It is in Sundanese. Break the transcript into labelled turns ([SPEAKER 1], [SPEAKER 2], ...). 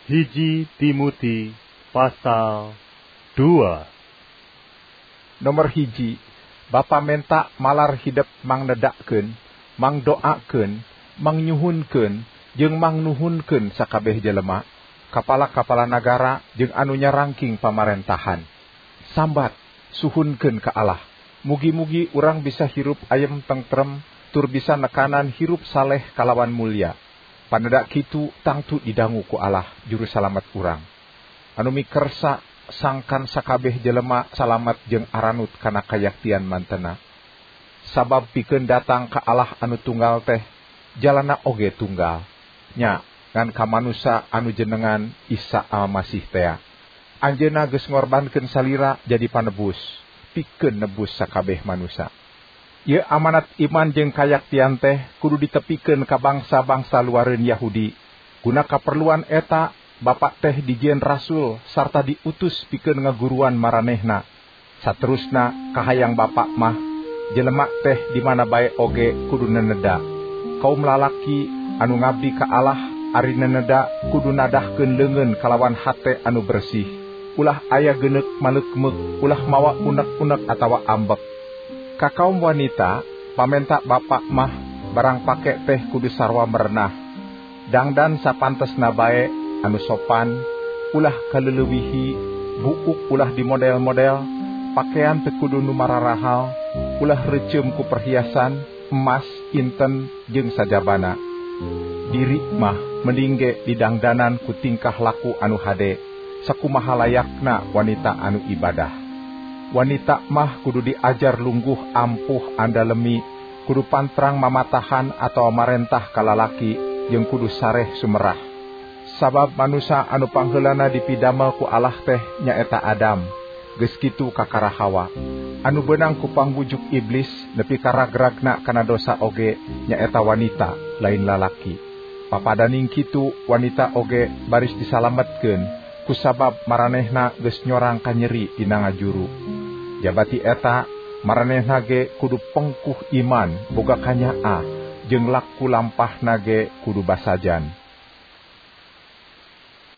[SPEAKER 1] Hiji Timuti pasal 2.
[SPEAKER 2] Nomor hiji, Bapa menta malar hidup mang nedakkeun, mang doakeun, mang nyuhunkeun, jeung mang nuhunkeun sakabeh jelema, kapala-kapala nagara jeung anu nyarangking pamarentahan. Sambat, suhunkeun ka Allah. Mugi-mugi urang bisa hirup ayem tentrem, tur bisa nekanan hirup saleh kalawan mulia. Panedak kitu tangtu didangu ku Allah, juru salamet urang. Anu mikersa sangkan sakabeh jelema salamet jeung aranut kana kayaktian mantena. Sabab pikeun datang ka Allah anu tunggal teh, jalana oge tunggal. Nya, ngan ka manusia anu jenengan Isa Almasih teh. Anjeunna geus ngorbankeun salira jadi panebus, pikeun nebus sakabeh manusia. Ieu amanat iman jeung kayaktian teh kudu ditepikeun ka bangsa-bangsa luareun Yahudi. Guna kaperluan eta, Bapak teh dijieun rasul sarta diutus pikeun ngaguruan maranehna. Saterusna kahayang Bapak mah, jelema teh di mana bae oge kudu neneda. Kaum lalaki anu ngabdi ka Allah ari neneda kudu nadahkeun leungeun kalawan hate anu bersih. Ulah aya geuneuk malekmek, ulah mawa unek-unek atawa ambek. Ka kaum wanita, pamenta Bapak mah barang pake teh kudu sarwa merenah. Dangdan sapantesna bae anu sopan, ulah kaleulewihi, buuk ulah di model-model, pakaian teu kudu nu mararahal, ulah reuceum ku perhiasan, emas, inten, jeung sajabana. Diri mah mending ge didangdanan ku tingkah laku anu hade, sakumaha layakna wanita anu ibadah. Wanita mah kudu diajar lungguh ampuh andalemi, kudu pantrang mamatahan atau marentah kalalaki, jeung kudu sareh sumerah. Sabab manusia anu pangheulana dipidamel ku Allah teh nyaeta Adam, geus kitu kakara Hawa. Anu beunang ku pangbujuk iblis nepi ka ragragna kana dosa oge nyaeta wanita lain lalaki. Papadaning kitu wanita oge baris disalametkeun, kusabab maranehna geus nyorang ka nyeri dina ngajuru. Jabati eta, maranehna ge kudu pengkuh iman boga kanyaa, jeung laku lampahna ge kudu basajan.